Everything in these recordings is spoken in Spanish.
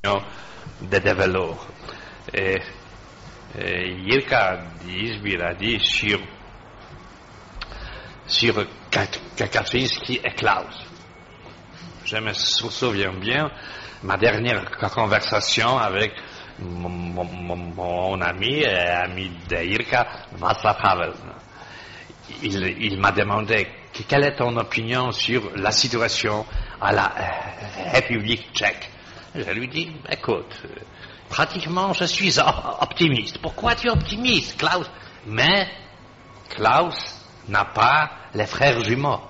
de vélo. Jirka Izbir a dit sur Kaczynski et Klaus. Je me souviens bien, ma dernière conversation avec mon ami et ami de Jirka, Václav Havel. Il m'a demandé quelle est ton opinion sur la situation à la République tchèque. Je lui dis, écoute, pratiquement je suis optimiste. Pourquoi tu es optimiste, Klaus? Mais Klaus n'a pas les frères jumeaux.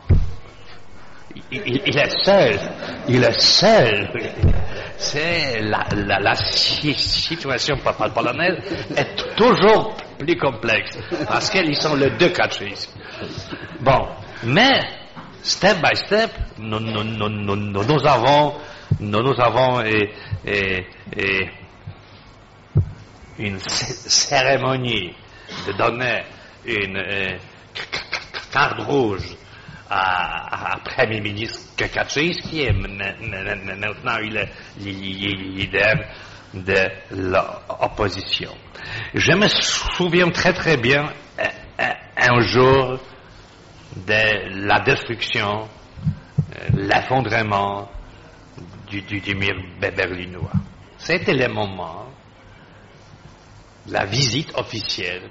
Il est seul. Il est seul. C'est la situation polonaise est toujours plus complexe parce qu'ils sont les deux Kaczynski. Bon, mais step by step, nous avons une cérémonie de donner une carte rouge à Premier ministre Kaczynski et maintenant il est leader de l'opposition. Je me souviens très très bien un jour de la destruction, l'effondrement du mur berlinois. C'était le moment, la visite officielle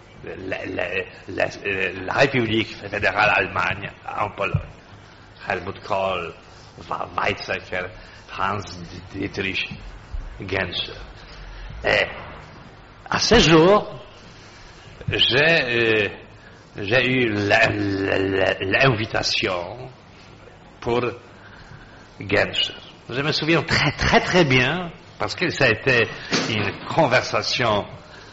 la République fédérale Allemagne en Pologne. Helmut Kohl, Weizsäcker, Hans-Dietrich Genscher. Et à ce jour, j'ai eu l'invitation pour Genscher. Je me souviens très très très bien parce que ça a été une conversation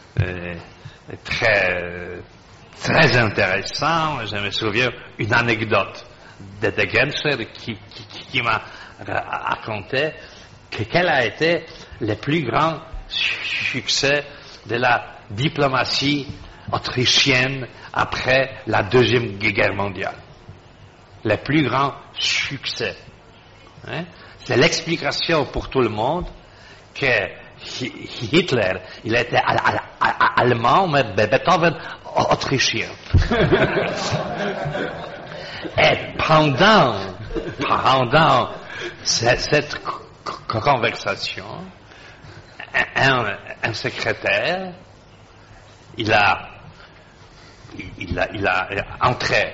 très très intéressant. Je me souviens une anecdote de Genscher qui m'a raconté quel a été le plus grand succès de la diplomatie autrichienne après la Deuxième Guerre mondiale. Le plus grand succès. Hein? C'est l'explication pour tout le monde que Hitler, il était allemand, mais Beethoven autrichien. Et pendant cette conversation, un secrétaire, il a entré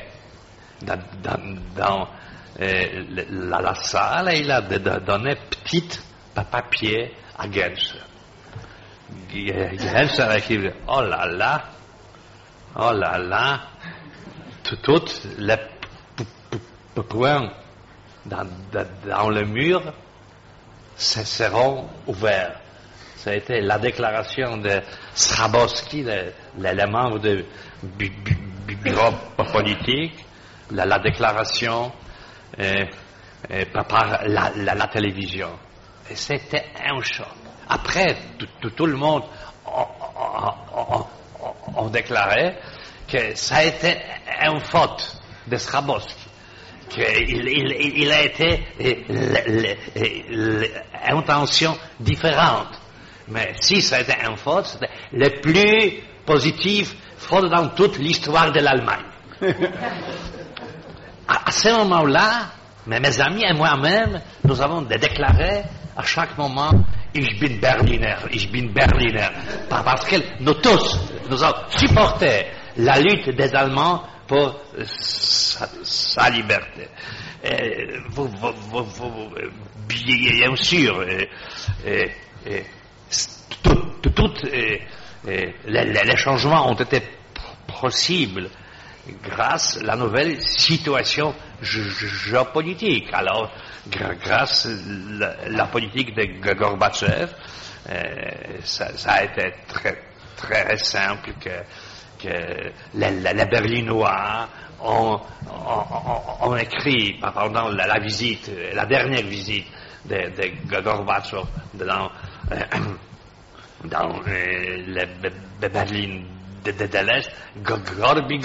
dans la salle et il a donné petit papier à Genscher. Genscher a écrit oh là là, toutes les points dans le mur seront ouverts. Ça a été la déclaration de Schabowski, les membres du bureau politique, la déclaration par la télévision. Et c'était un choc. Après, tout le monde a déclaré que ça a été une faute de Schabowski, qu'il a été une intention différente. Mais si ça a été une faute, c'était le plus positif faute dans toute l'histoire de l'Allemagne. À ce moment-là, mes amis et moi-même, nous avons déclaré à chaque moment Ich bin Berliner. Parce que nous tous, nous avons supporté la lutte des Allemands pour sa liberté. Bien sûr, les changements ont été possibles grâce à la nouvelle situation géopolitique. Alors, grâce à la politique de Gorbatchev, ça a été très, très simple que les Berlinois ont écrit pendant la visite, la dernière visite de Gorbatchev dans le Berlin de l'Est, Gorbi.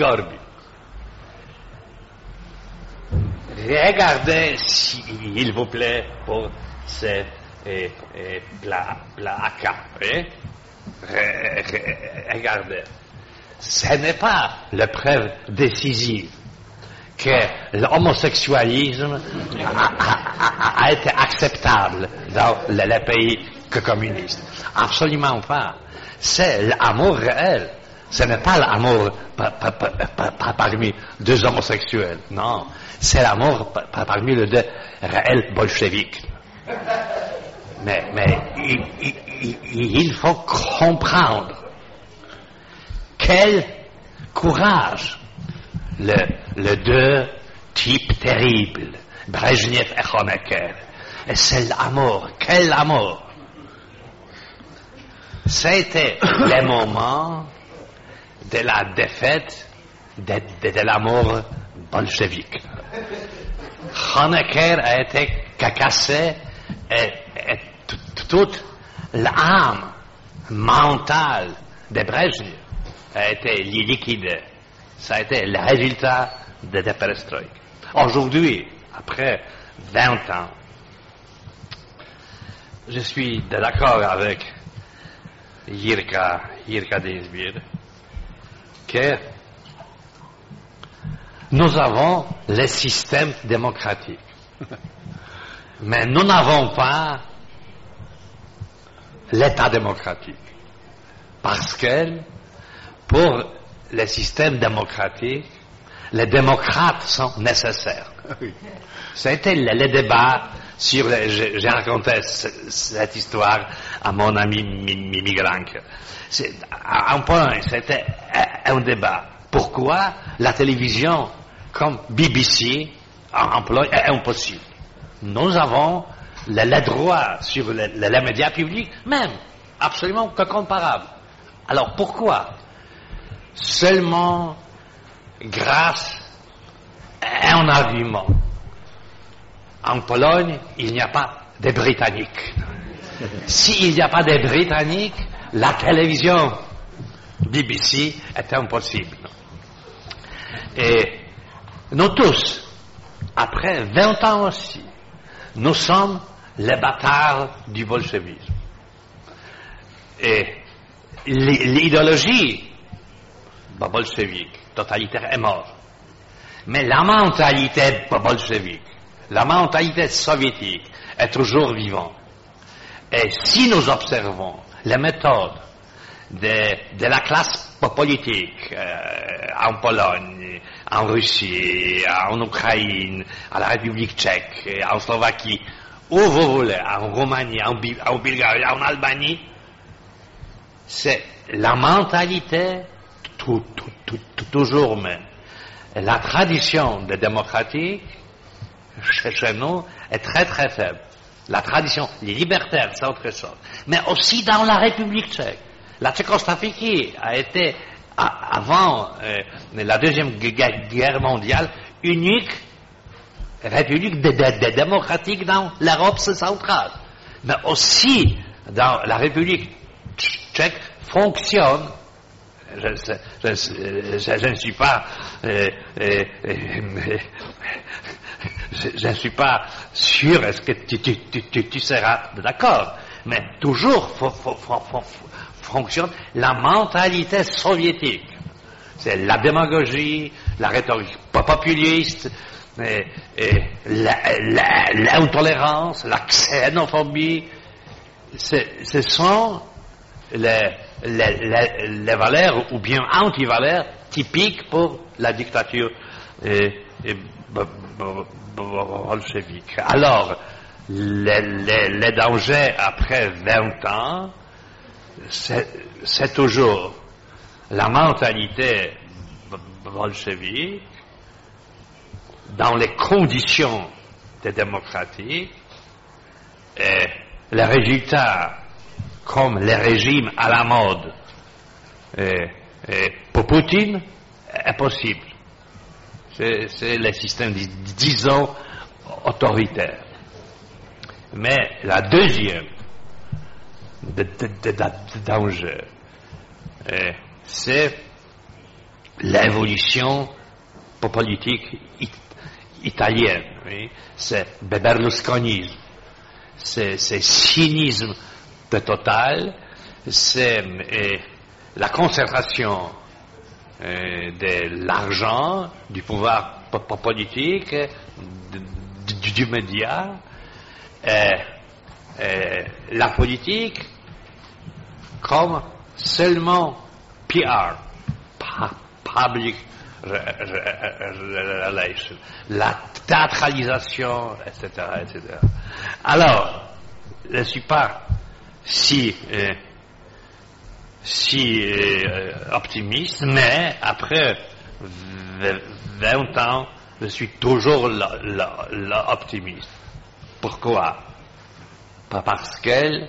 Regardez, s'il vous plaît, pour ce et Blaka. Regardez, ce n'est pas la preuve décisive que l'homosexualisme a été acceptable dans les pays communistes. Absolument pas. C'est l'amour réel. Ce n'est pas l'amour parmi deux homosexuels. Non. C'est l'amour parmi les deux réels bolcheviques. Mais il faut comprendre quel courage les deux types terribles, Brejnev et Honecker. Et c'est l'amour. Quel amour! C'était le moment de la défaite de l'amour bolchevique. Honecker a été cassé et toute l'âme mentale de Brejnev a été liquidée. Ça a été le résultat de la perestroïka. Aujourd'hui, après 20 ans, je suis d'accord avec Jirka Dinsmir que nous avons le système démocratique. Mais nous n'avons pas l'État démocratique. Parce que pour le système démocratique, les démocrates sont nécessaires. C'était le débat sur... J'ai raconté cette histoire à mon ami Migrank. À un point, c'était un débat. Pourquoi la télévision comme BBC en Pologne est impossible? Nous avons les droits sur les médias publics, même, absolument que comparables. Alors pourquoi? Seulement grâce à un argument. En Pologne, il n'y a pas de Britanniques. S'il n'y a pas de Britanniques, la télévision BBC est impossible. Et nous tous, après 20 ans aussi, nous sommes les bâtards du bolchevisme. Et l'idéologie bolchevique, totalitaire, est morte. Mais la mentalité bolchevique, la mentalité soviétique est toujours vivante. Et si nous observons les méthodes de la classe politique en Pologne, en Russie, en Ukraine, à la République tchèque, en Slovaquie, où vous voulez, en Roumanie, en Bulgarie, en Albanie, c'est la mentalité toujours même. La tradition de démocratique chez nous est très très faible. La tradition, les libertaires, c'est autre chose. Mais aussi dans la République tchèque. La Tchécoslovaquie a été, avant la Deuxième Guerre mondiale, unique république démocratique dans l'Europe centrale. Mais aussi dans la République tchèque fonctionne. Je ne suis pas je ne suis pas sûr est-ce que tu seras d'accord, mais toujours fonctionne la mentalité soviétique. C'est la démagogie, la rhétorique populiste, l'intolérance, la xénophobie. Ce sont les valeurs ou bien anti-valeurs typiques pour la dictature bolchevique. Alors, les dangers après 20 ans, c'est toujours la mentalité bolchevique dans les conditions de démocratie, et les résultats comme les régimes à la mode pour Poutine est possible. C'est le système, disons, autoritaire. Mais la deuxième danger, c'est l'évolution politique italienne. Oui? C'est Berlusconisme. c'est cynisme total, c'est la concentration de l'argent, du pouvoir politique, du média, la politique comme seulement PR, public relation, la théâtralisation, etc., etc. Alors, je ne suis pas si optimiste, mais après 20 ans, je suis toujours l'optimiste. Pourquoi? Parce que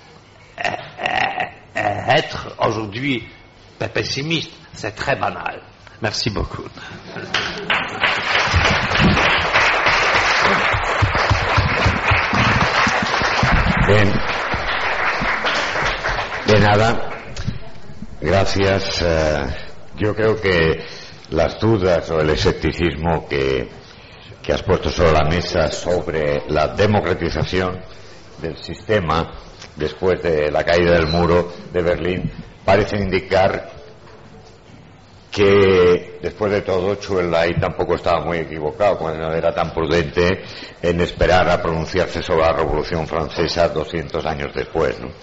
être aujourd'hui pessimiste, c'est très banal. Merci beaucoup. Bien. De nada. Gracias. Yo creo que las dudas o el escepticismo que has puesto sobre la mesa sobre la democratización del sistema después de la caída del muro de Berlín parecen indicar que después de todo Zhou Enlai tampoco estaba muy equivocado cuando era tan prudente en esperar a pronunciarse sobre la Revolución Francesa 200 años después, ¿no?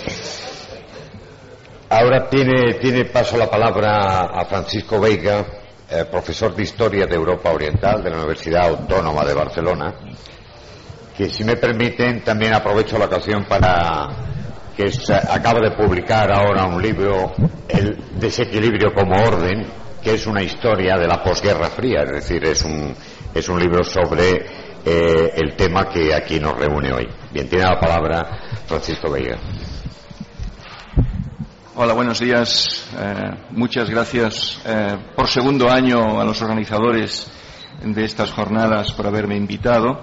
Ahora tiene paso la palabra a Francisco Veiga, profesor de Historia de Europa Oriental de la Universidad Autónoma de Barcelona, que, si me permiten, también aprovecho la ocasión para que acaba de publicar ahora un libro, El desequilibrio como orden, que es una historia de la posguerra fría, es decir, es un libro sobre el tema que aquí nos reúne hoy. Bien, tiene la palabra Francisco Veiga. Hola, buenos días. Muchas gracias por segundo año a los organizadores de estas jornadas por haberme invitado.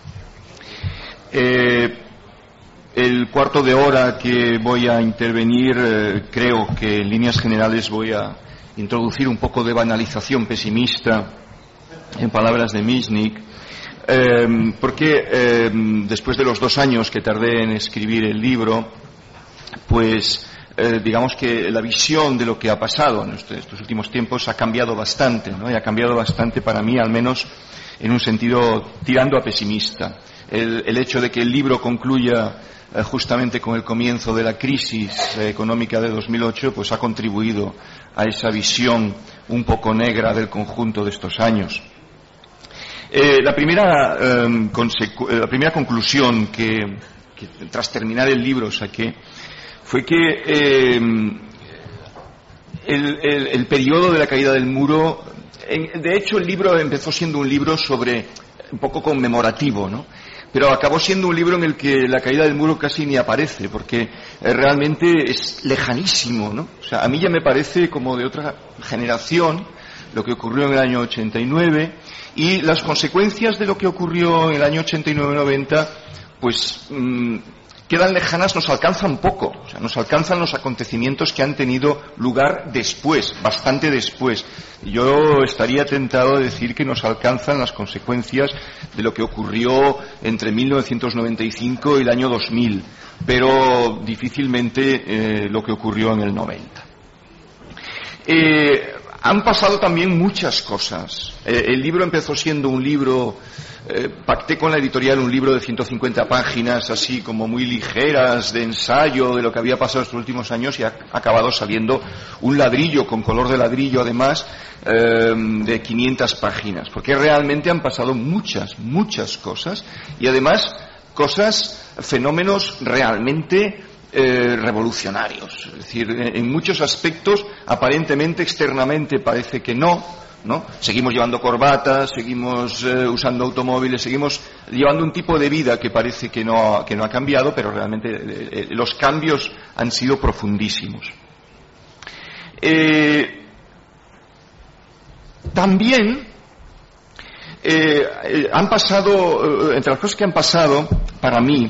El cuarto de hora que voy a intervenir, creo que en líneas generales voy a introducir un poco de banalización pesimista, en palabras de Michnik, porque después de los 2 años que tardé en escribir el libro, pues digamos que la visión de lo que ha pasado en estos últimos tiempos ha cambiado bastante, ¿no? Y ha cambiado bastante para mí, al menos en un sentido tirando a pesimista. El hecho de que el libro concluya justamente con el comienzo de la crisis económica de 2008, pues ha contribuido a esa visión un poco negra del conjunto de estos años. La primera conclusión que tras terminar el libro saqué fue que el periodo de la caída del muro, de hecho el libro empezó siendo un libro un poco conmemorativo, ¿no? Pero acabó siendo un libro en el que la caída del muro casi ni aparece, porque realmente es lejanísimo, ¿no? O sea, a mí ya me parece como de otra generación lo que ocurrió en el año 89, y las consecuencias de lo que ocurrió en el año 89-90, pues quedan lejanas, nos alcanzan poco. O sea, nos alcanzan los acontecimientos que han tenido lugar después, bastante después. Yo estaría tentado de decir que nos alcanzan las consecuencias de lo que ocurrió entre 1995 y el año 2000, pero difícilmente lo que ocurrió en el 90. Han pasado también muchas cosas. El libro empezó siendo un libro, pacté con la editorial un libro de 150 páginas, así como muy ligeras, de ensayo de lo que había pasado estos últimos años, y ha acabado saliendo un ladrillo, con color de ladrillo además, de 500 páginas, porque realmente han pasado muchas cosas, y además fenómenos realmente revolucionarios. Es decir, en muchos aspectos, aparentemente, externamente parece que no. Seguimos llevando corbatas, seguimos usando automóviles, seguimos llevando un tipo de vida que parece que no ha cambiado, pero realmente los cambios han sido profundísimos. También han pasado, entre las cosas que han pasado, para mí,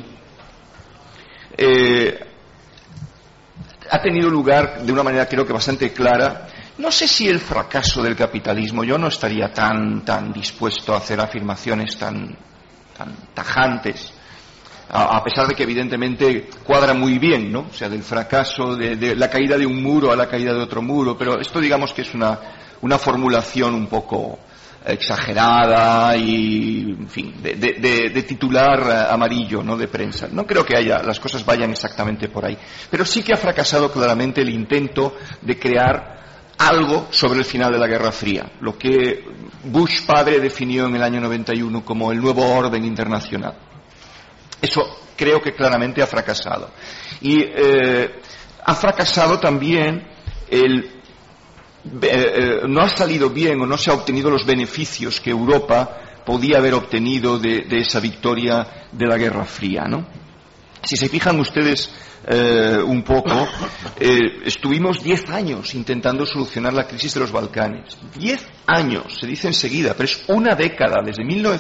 ha tenido lugar de una manera creo que bastante clara. No sé si el fracaso del capitalismo, yo no estaría tan dispuesto a hacer afirmaciones tan tajantes, a pesar de que evidentemente cuadra muy bien, ¿no? O sea, del fracaso, de la caída de un muro a la caída de otro muro, pero esto digamos que es una formulación un poco exagerada y, en fin, de titular amarillo, ¿no? De prensa. No creo que las cosas vayan exactamente por ahí, pero sí que ha fracasado claramente el intento de crear algo sobre el final de la Guerra Fría, lo que Bush padre definió en el año 91 como el nuevo orden internacional. Eso creo que claramente ha fracasado. Y ha fracasado también no ha salido bien o no se ha obtenido los beneficios que Europa podía haber obtenido de esa victoria de la Guerra Fría, ¿no? Si se fijan ustedes un poco, estuvimos 10 años intentando solucionar la crisis de los Balcanes. 10 años, se dice enseguida, pero es una década, desde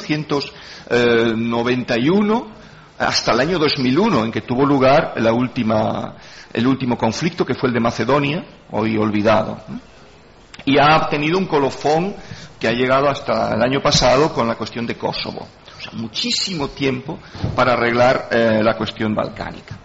1991 hasta el año 2001, en que tuvo lugar el último conflicto, que fue el de Macedonia, hoy olvidado, ¿no? Y ha tenido un colofón que ha llegado hasta el año pasado con la cuestión de Kosovo. O sea, muchísimo tiempo para arreglar la cuestión balcánica.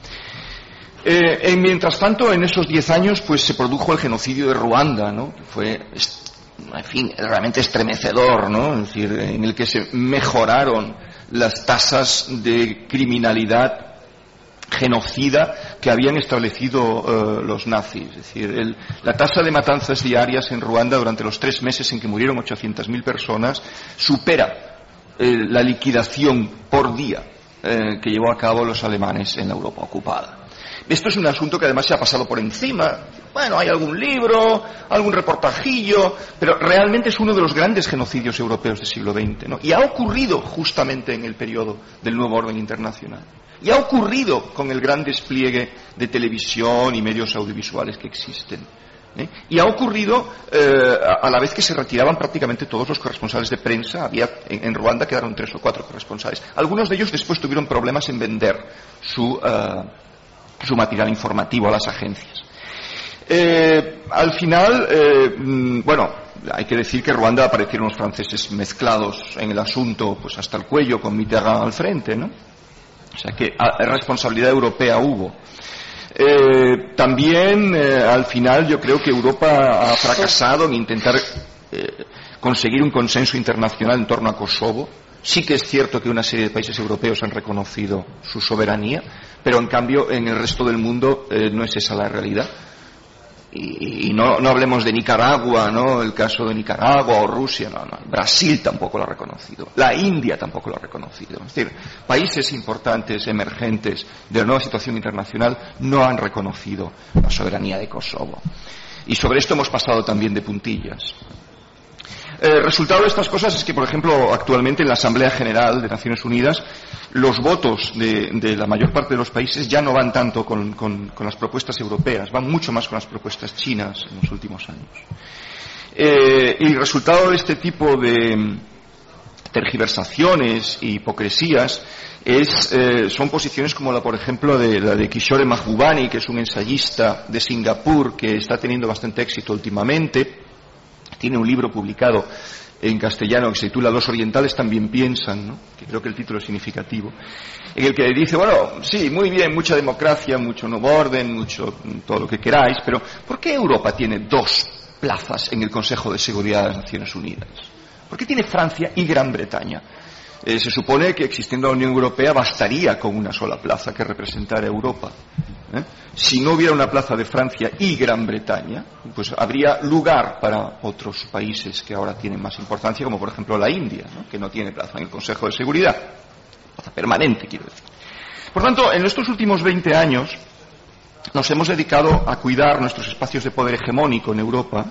Mientras tanto, en esos 10 años, pues se produjo el genocidio de Ruanda, ¿no? Que fue, en fin, realmente estremecedor, ¿no? Es decir, en el que se mejoraron las tasas de criminalidad genocida que habían establecido los nazis. Es decir, la tasa de matanzas diarias en Ruanda durante los 3 meses en que murieron 800.000 personas supera la liquidación por día que llevó a cabo los alemanes en la Europa ocupada. Esto es un asunto que además se ha pasado por encima. Bueno, hay algún libro, algún reportajillo, pero realmente es uno de los grandes genocidios europeos del siglo XX, ¿no? Y ha ocurrido justamente en el periodo del nuevo orden internacional. Y ha ocurrido con el gran despliegue de televisión y medios audiovisuales que existen. Y ha ocurrido a la vez que se retiraban prácticamente todos los corresponsales de prensa. En Ruanda quedaron 3 o 4 corresponsales. Algunos de ellos después tuvieron problemas en vender su material informativo a las agencias. Al final, bueno, hay que decir que en Ruanda aparecieron los franceses mezclados en el asunto, pues hasta el cuello, con Mitterrand al frente, ¿no? O sea que responsabilidad europea hubo. También, al final, yo creo que Europa ha fracasado en intentar conseguir un consenso internacional en torno a Kosovo. Sí que es cierto que una serie de países europeos han reconocido su soberanía, pero en cambio en el resto del mundo no es esa la realidad. Y no hablemos de Nicaragua, ¿no? El caso de Nicaragua o Rusia, no. Brasil tampoco lo ha reconocido. La India tampoco lo ha reconocido. Es decir, países importantes, emergentes, de la nueva situación internacional, no han reconocido la soberanía de Kosovo. Y sobre esto hemos pasado también de puntillas. El resultado de estas cosas es que, por ejemplo, actualmente en la Asamblea General de Naciones Unidas, los votos de la mayor parte de los países ya no van tanto con las propuestas europeas, van mucho más con las propuestas chinas en los últimos años. Y el resultado de este tipo de tergiversaciones e hipocresías son posiciones como por ejemplo, la de Kishore Mahbubani, que es un ensayista de Singapur que está teniendo bastante éxito últimamente. Tiene un libro publicado en castellano que se titula Los orientales también piensan, ¿no? Que creo que el título es significativo, en el que dice, bueno, sí, muy bien, mucha democracia, mucho nuevo orden, mucho todo lo que queráis, pero ¿por qué Europa tiene 2 plazas en el Consejo de Seguridad de las Naciones Unidas? ¿Por qué tiene Francia y Gran Bretaña? Se supone que existiendo la Unión Europea bastaría con una sola plaza que representara Europa. Si no hubiera una plaza de Francia y Gran Bretaña, pues habría lugar para otros países que ahora tienen más importancia, como por ejemplo la India, ¿no? Que no tiene plaza en el Consejo de Seguridad. Plaza permanente, quiero decir. Por tanto, en estos últimos 20 años nos hemos dedicado a cuidar nuestros espacios de poder hegemónico en Europa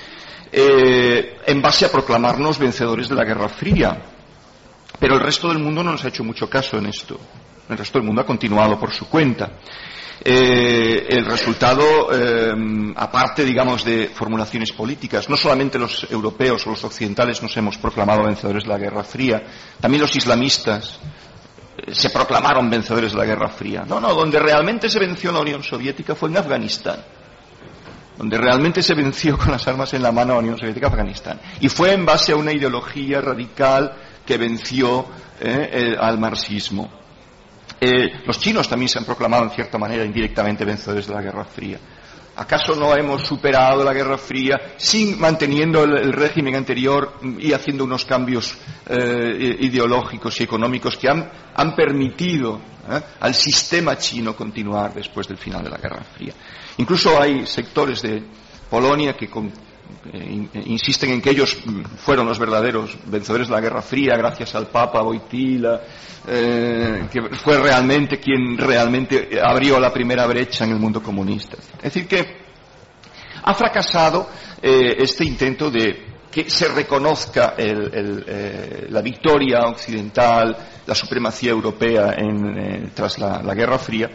en base a proclamarnos vencedores de la Guerra Fría. Pero el resto del mundo no nos ha hecho mucho caso en esto. El resto del mundo ha continuado por su cuenta. El resultado, aparte, digamos, de formulaciones políticas, no solamente los europeos o los occidentales nos hemos proclamado vencedores de la Guerra Fría, también los islamistas se proclamaron vencedores de la Guerra Fría. No, donde realmente se venció la Unión Soviética fue en Afganistán. Donde realmente se venció con las armas en la mano a la Unión Soviética, Afganistán. Y fue en base a una ideología radical que venció al marxismo. Los chinos también se han proclamado en cierta manera indirectamente vencedores de la Guerra Fría. ¿Acaso no hemos superado la Guerra Fría sin manteniendo el régimen anterior y haciendo unos cambios ideológicos y económicos que han permitido al sistema chino continuar después del final de la Guerra Fría? Incluso hay sectores de Polonia que insisten en que ellos fueron los verdaderos vencedores de la Guerra Fría gracias al Papa Wojtyła, que fue realmente quien realmente abrió la primera brecha en el mundo comunista. Es decir, que ha fracasado este intento de que se reconozca la victoria occidental, la supremacía europea tras la Guerra Fría.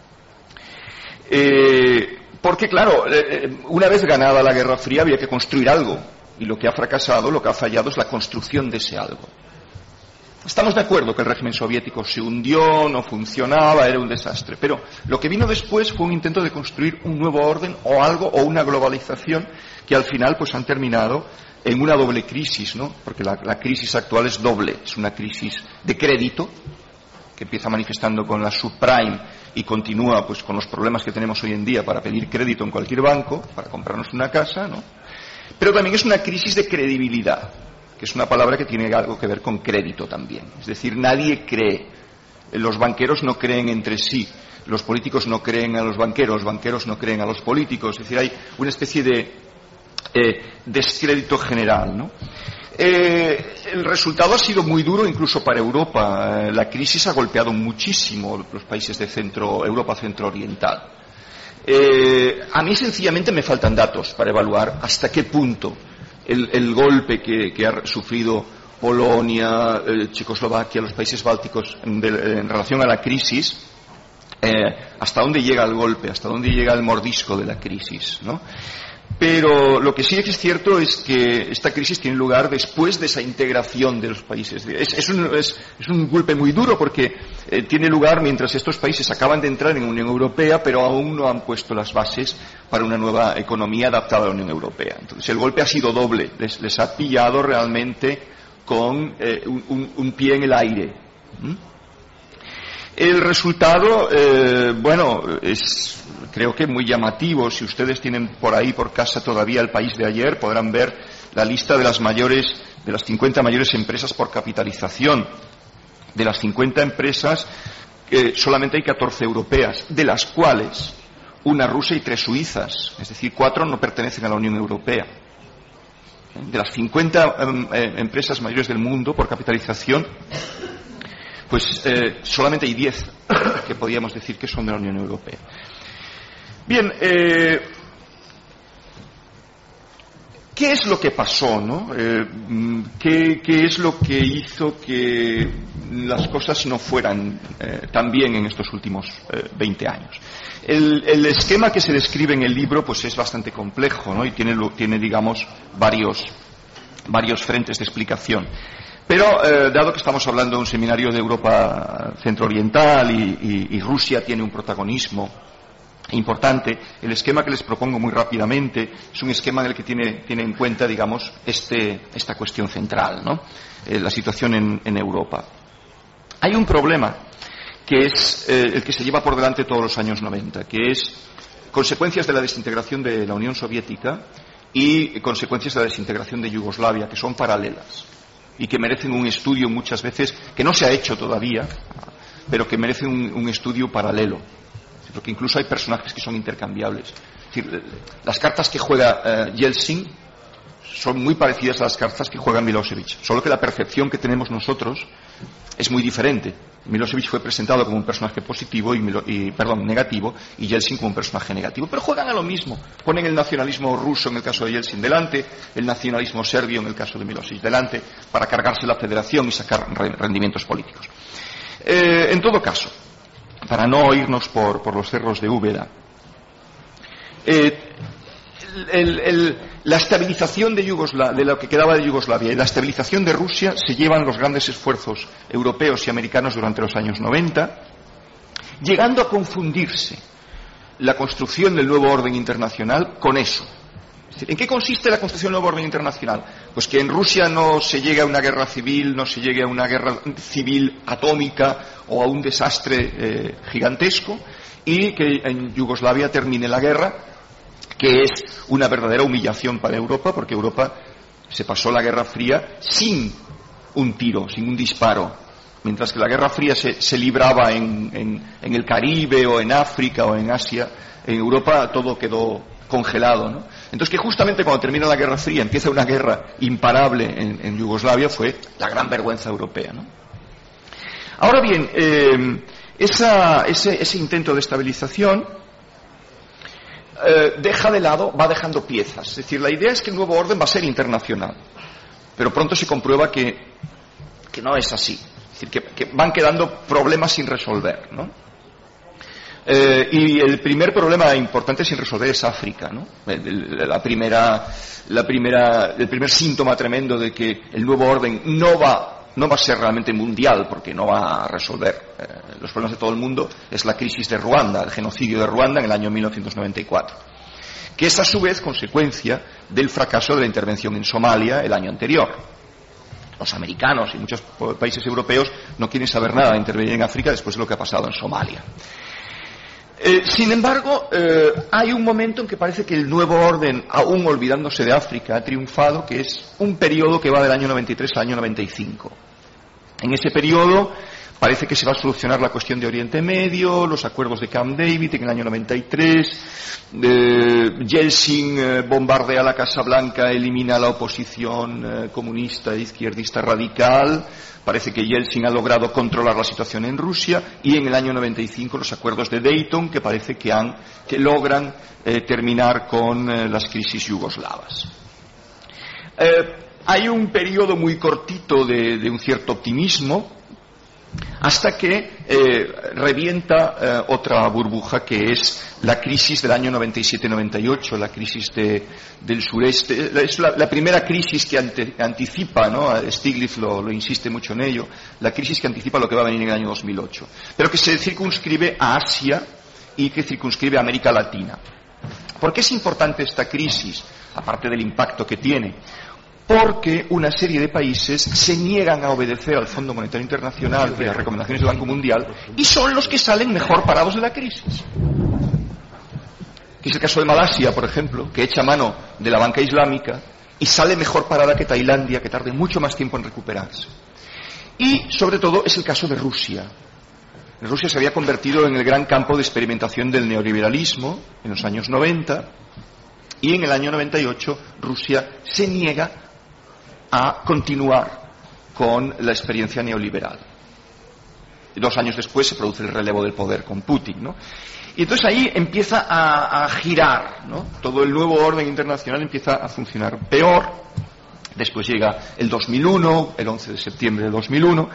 Porque, claro, una vez ganada la Guerra Fría había que construir algo, y lo que ha fracasado, lo que ha fallado es la construcción de ese algo. Estamos de acuerdo que el régimen soviético se hundió, no funcionaba, era un desastre, pero lo que vino después fue un intento de construir un nuevo orden o algo, o una globalización que al final pues han terminado en una doble crisis, ¿no? Porque la crisis actual es doble, es una crisis de crédito, que empieza manifestando con la subprime y continúa pues con los problemas que tenemos hoy en día para pedir crédito en cualquier banco, para comprarnos una casa, ¿no? Pero también es una crisis de credibilidad, que es una palabra que tiene algo que ver con crédito también. Es decir, nadie cree, los banqueros no creen entre sí, los políticos no creen a los banqueros no creen a los políticos, es decir, hay una especie de descrédito general, ¿no? El resultado ha sido muy duro incluso para Europa. La crisis ha golpeado muchísimo los países de Europa centro-oriental. A mí sencillamente me faltan datos para evaluar hasta qué punto el golpe que ha sufrido Polonia, Checoslovaquia, los países bálticos en relación a la crisis, hasta dónde llega el golpe, hasta dónde llega el mordisco de la crisis, ¿no? Pero lo que sí es cierto es que esta crisis tiene lugar después de esa integración de los países. Es un golpe muy duro porque tiene lugar mientras estos países acaban de entrar en la Unión Europea, pero aún no han puesto las bases para una nueva economía adaptada a la Unión Europea. Entonces el golpe ha sido doble, les ha pillado realmente con un pie en el aire. El resultado, es creo que muy llamativo. Si ustedes tienen por ahí por casa todavía El País de ayer, podrán ver la lista de las 50 mayores empresas por capitalización. De las 50 empresas, solamente hay 14 europeas, de las cuales una rusa y 3 suizas, es decir, 4 no pertenecen a la Unión Europea. De las 50 empresas mayores del mundo por capitalización, pues solamente hay 10 que podríamos decir que son de la Unión Europea. Bien, ¿qué es lo que pasó, no? ¿Qué es lo que hizo que las cosas no fueran tan bien en estos últimos 20 años? El esquema que se describe en el libro pues es bastante complejo, ¿no? Y tiene digamos, varios frentes de explicación. Pero, dado que estamos hablando de un seminario de Europa centro-oriental y Rusia tiene un protagonismo importante, el esquema que les propongo muy rápidamente es un esquema en el que tiene en cuenta, digamos, esta cuestión central, ¿no? La situación en Europa. Hay un problema que es el que se lleva por delante todos los años 90, que es consecuencias de la desintegración de la Unión Soviética y consecuencias de la desintegración de Yugoslavia, que son paralelas y que merecen un estudio muchas veces, que no se ha hecho todavía, pero que merecen un estudio paralelo, porque incluso hay personajes que son intercambiables. Es decir, las cartas que juega Yeltsin son muy parecidas a las cartas que juega Milosevic, solo que la percepción que tenemos nosotros es muy diferente. Milosevic fue presentado como un personaje positivo negativo, y Yeltsin como un personaje negativo, pero juegan a lo mismo. Ponen el nacionalismo ruso en el caso de Yeltsin delante, el nacionalismo serbio en el caso de Milosevic delante, para cargarse la federación y sacar rendimientos políticos. En todo caso, para no irnos por los cerros de Úbeda, la estabilización de lo que quedaba de Yugoslavia y la estabilización de Rusia se llevan los grandes esfuerzos europeos y americanos durante los años 90, llegando a confundirse la construcción del nuevo orden internacional con eso. ¿En qué consiste la construcción del nuevo orden internacional? Pues que en Rusia no se llegue a una guerra civil, no se llegue a una guerra civil atómica o a un desastre gigantesco, y que en Yugoslavia termine la guerra, que es una verdadera humillación para Europa, porque Europa se pasó la Guerra Fría sin un tiro, sin un disparo, mientras que la Guerra Fría se libraba en el Caribe o en África o en Asia. En Europa todo quedó congelado, ¿no? Entonces, que justamente cuando termina la Guerra Fría empieza una guerra imparable en Yugoslavia, fue la gran vergüenza europea, ¿no? Ahora bien, ese intento de estabilización deja de lado, va dejando piezas. Es decir, la idea es que el nuevo orden va a ser internacional, pero pronto se comprueba que no es así. Es decir, que van quedando problemas sin resolver, ¿no? Y el primer problema importante sin resolver es África, ¿no? El primer síntoma tremendo de que el nuevo orden no va a ser realmente mundial, porque no va a resolver los problemas de todo el mundo, es la crisis de Ruanda, el genocidio de Ruanda en el año 1994, que es a su vez consecuencia del fracaso de la intervención en Somalia el año anterior. Los americanos y muchos países europeos no quieren saber nada de intervenir en África después de lo que ha pasado en Somalia. Sin embargo, hay un momento en que parece que el nuevo orden, aún olvidándose de África, ha triunfado, que es un periodo que va del año 93 al año 95. En ese periodo parece que se va a solucionar la cuestión de Oriente Medio, los acuerdos de Camp David en el año 93, Yeltsin bombardea la Casa Blanca, elimina a la oposición comunista e izquierdista radical. Parece que Yeltsin ha logrado controlar la situación en Rusia, y en el año 95 los acuerdos de Dayton, que parece que logran terminar con las crisis yugoslavas. Hay un periodo muy cortito de un cierto optimismo, hasta que revienta otra burbuja, que es la crisis del año 97-98, la crisis del sureste. Es la primera crisis que anticipa, ¿no? Stiglitz lo insiste mucho en ello, la crisis que anticipa lo que va a venir en el año 2008, pero que se circunscribe a Asia y que circunscribe a América Latina. ¿Por qué es importante esta crisis, aparte del impacto que tiene? Porque una serie de países se niegan a obedecer al Fondo Monetario Internacional y a las recomendaciones del Banco Mundial, y son los que salen mejor parados de la crisis. Que es el caso de Malasia, por ejemplo, que echa mano de la banca islámica y sale mejor parada que Tailandia, que tarde mucho más tiempo en recuperarse. Y, sobre todo, es el caso de Rusia. Rusia se había convertido en el gran campo de experimentación del neoliberalismo en los años 90, y en el año 98 Rusia se niega a continuar con la experiencia neoliberal. 2 años después se produce el relevo del poder con Putin, ¿no? Y entonces ahí empieza a girar, ¿no? Todo el nuevo orden internacional empieza a funcionar peor. Después llega el 2001, el 11 de septiembre de 2001,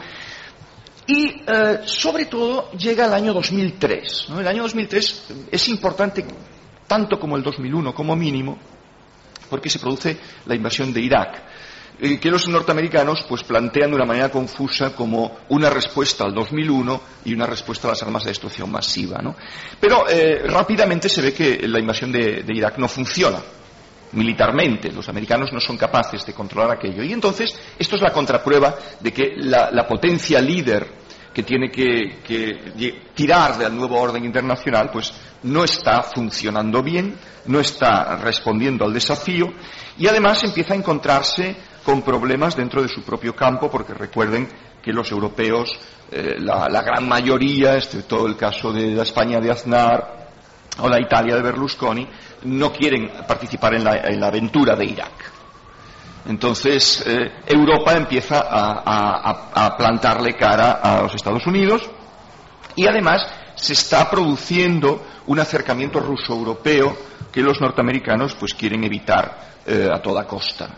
y sobre todo llega el año 2003, ¿no? El año 2003 es importante tanto como el 2001 como mínimo, porque se produce la invasión de Irak, que los norteamericanos pues plantean de una manera confusa como una respuesta al 2001 y una respuesta a las armas de destrucción masiva, ¿no? Pero rápidamente se ve que la invasión de Irak no funciona militarmente. Los americanos no son capaces de controlar aquello, y entonces esto es la contraprueba de que la potencia líder que tiene que tirar del nuevo orden internacional pues no está funcionando bien, no está respondiendo al desafío, y además empieza a encontrarse con problemas dentro de su propio campo, porque recuerden que los europeos, la gran mayoría, todo el caso de la España de Aznar o la Italia de Berlusconi, no quieren participar en la aventura de Irak. Entonces Europa empieza a plantarle cara a los Estados Unidos, y además se está produciendo un acercamiento ruso-europeo que los norteamericanos pues quieren evitar a toda costa,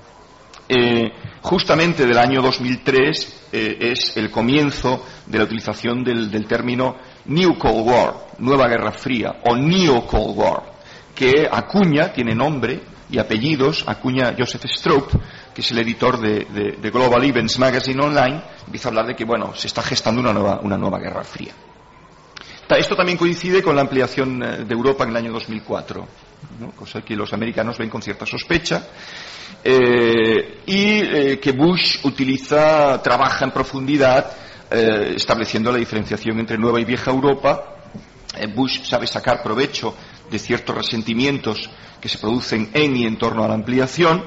justamente del año 2003 es el comienzo de la utilización del término New Cold War, Nueva Guerra Fría, o Neo Cold War, que acuña, tiene nombre y apellidos, acuña Joseph Stroop, que es el editor de Global Events Magazine Online. Empieza a hablar de que, bueno, se está gestando una nueva Guerra Fría. Esto también coincide con la ampliación de Europa en el año 2004. ¿no? Cosa que los americanos ven con cierta sospecha, y que Bush trabaja en profundidad, estableciendo la diferenciación entre Nueva y Vieja Europa. Bush sabe sacar provecho de ciertos resentimientos que se producen en y en torno a la ampliación.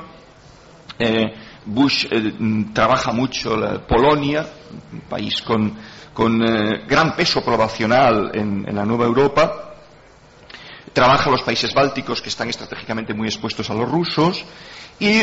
Bush trabaja mucho Polonia, un país con gran peso poblacional en la Nueva Europa. Trabaja los países bálticos, que están estratégicamente muy expuestos a los rusos, y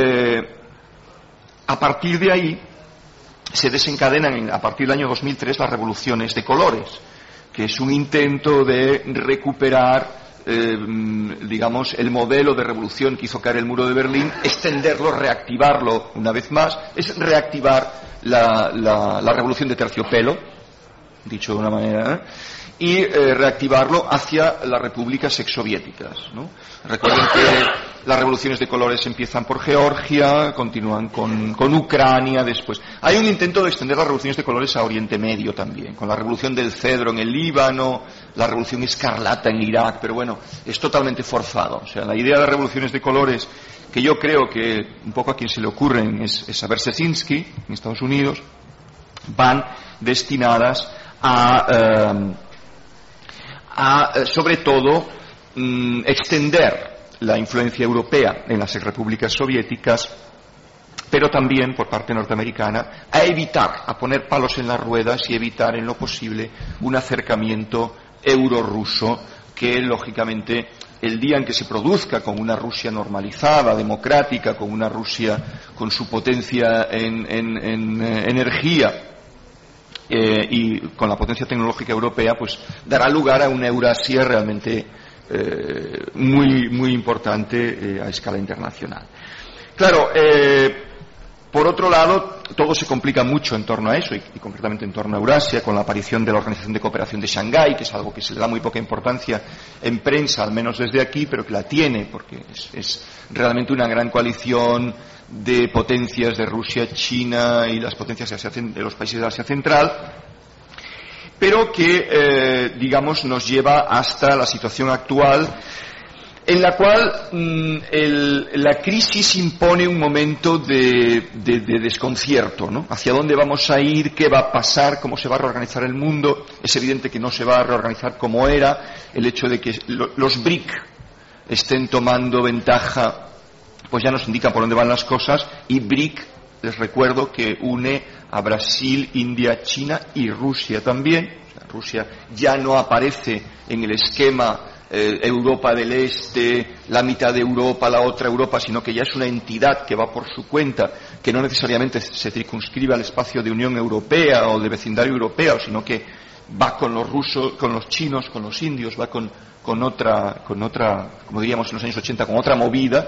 a partir de ahí se desencadenan a partir del año 2003 las revoluciones de colores, que es un intento de recuperar digamos, el modelo de revolución que hizo caer el muro de Berlín, extenderlo, reactivarlo una vez más. Es reactivar la revolución de terciopelo, dicho de una manera, y reactivarlo hacia las repúblicas exsoviéticas, ¿no? Recuerden que las revoluciones de colores empiezan por Georgia, continúan con Ucrania después. Hay un intento de extender las revoluciones de colores a Oriente Medio también, con la revolución del cedro en el Líbano, la revolución escarlata en Irak, pero bueno, es totalmente forzado. O sea, la idea de revoluciones de colores, que yo creo que un poco a quien se le ocurren es a Brzezinski, en Estados Unidos, van destinadas a sobre todo extender la influencia europea en las repúblicas soviéticas, pero también por parte norteamericana a poner palos en las ruedas y evitar en lo posible un acercamiento euro-ruso que, lógicamente, el día en que se produzca con una Rusia normalizada, democrática, con una Rusia con su potencia en energía y con la potencia tecnológica europea, pues dará lugar a una Eurasia realmente muy importante a escala internacional. Claro, por otro lado, todo se complica mucho en torno a eso, y concretamente en torno a Eurasia, con la aparición de la Organización de Cooperación de Shanghái, que es algo que se le da muy poca importancia en prensa, al menos desde aquí, pero que la tiene, porque es realmente una gran coalición de potencias de Rusia, China y las potencias de los países de Asia Central, pero que, digamos, nos lleva hasta la situación actual, en la cual la crisis impone un momento de desconcierto, ¿no? Hacia dónde vamos a ir, qué va a pasar, cómo se va a reorganizar el mundo. Es evidente que no se va a reorganizar como era. El hecho de que los BRIC estén tomando ventaja, pues ya nos indica por dónde van las cosas. Y BRIC, les recuerdo, que une a Brasil, India, China y Rusia también. O sea, Rusia ya no aparece en el esquema Europa del Este, la mitad de Europa, la otra Europa, sino que ya es una entidad que va por su cuenta, que no necesariamente se circunscribe al espacio de Unión Europea o de vecindario europeo, sino que va con los rusos, con los chinos, con los indios, va con otra, como diríamos en los años 80, con otra movida,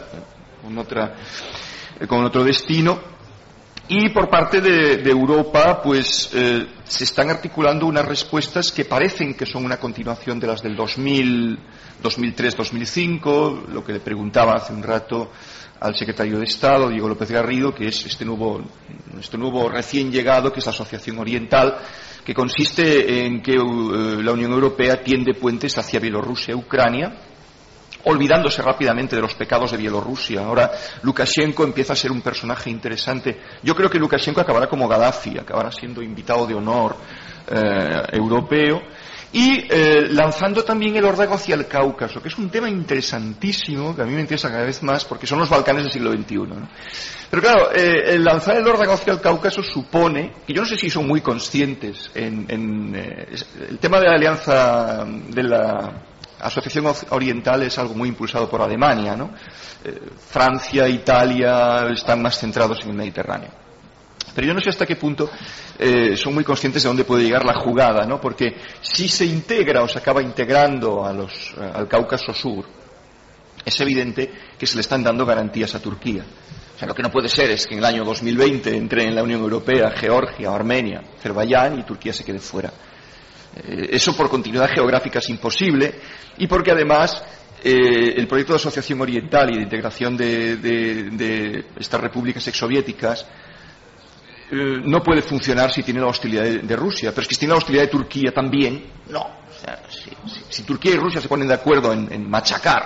con otro destino. Y por parte de Europa, pues se están articulando unas respuestas que parecen que son una continuación de las del 2000, 2003, 2005, lo que le preguntaba hace un rato al secretario de Estado, Diego López Garrido, que es este nuevo recién llegado, que es la Asociación Oriental, que consiste en que la Unión Europea tiende puentes hacia Bielorrusia y Ucrania, olvidándose rápidamente de los pecados de Bielorrusia. Ahora Lukashenko empieza a ser un personaje interesante. Yo creo que Lukashenko acabará como Gaddafi, acabará siendo invitado de honor europeo, y lanzando también el órdago hacia el Cáucaso, que es un tema interesantísimo, que a mí me interesa cada vez más, porque son los Balcanes del siglo XXI, ¿no? Pero claro, el lanzar el órdago hacia el Cáucaso supone, y yo no sé si son muy conscientes, el tema de la alianza de la Asociación Oriental es algo muy impulsado por Alemania, ¿no? Francia, Italia están más centrados en el Mediterráneo. Pero yo no sé hasta qué punto son muy conscientes de dónde puede llegar la jugada, ¿no? Porque si se integra o se acaba integrando al Cáucaso Sur, es evidente que se le están dando garantías a Turquía. O sea, lo que no puede ser es que en el año 2020 entre en la Unión Europea Georgia, Armenia, Azerbaiyán y Turquía se quede fuera. Eso por continuidad geográfica es imposible, y porque además el proyecto de asociación oriental y de integración de estas repúblicas exsoviéticas no puede funcionar si tiene la hostilidad de Rusia, pero es que si tiene la hostilidad de Turquía también, no. O sea, si Turquía y Rusia se ponen de acuerdo en machacar